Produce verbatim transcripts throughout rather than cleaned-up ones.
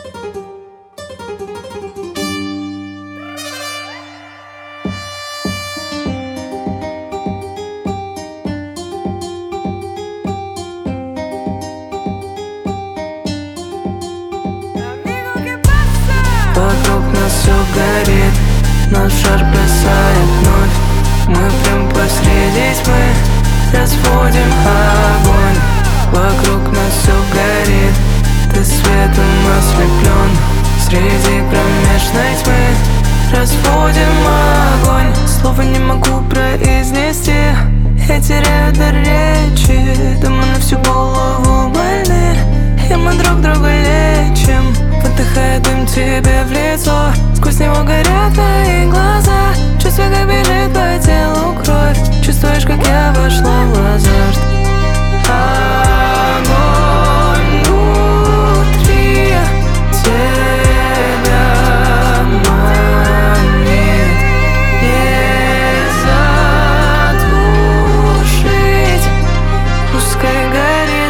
Вокруг нас все горит, наш шар плясает вновь. Мы прям посреди тьмы разводим огонь. Вокруг нас все горит, ты светом ослеплен. Среди кромешной тьмы разводим огонь. Слова не могу произнести, я теряю дар речи. Думаю, на всю голову больны, и мы друг друга лечим. Выдыхая дым тебе в лицо, сквозь него горят твои глаза. Чувствую, как бежит по телу кровь, чувствуешь, как я вошла в азарт. Огонь внутри тебя манит, не затушить, пускай горит.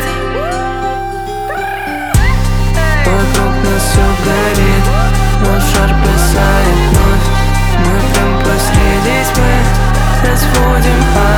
Вокруг нас все горит, наш шар плясает вновь. Мы прям посреди тьмы разводим огонь.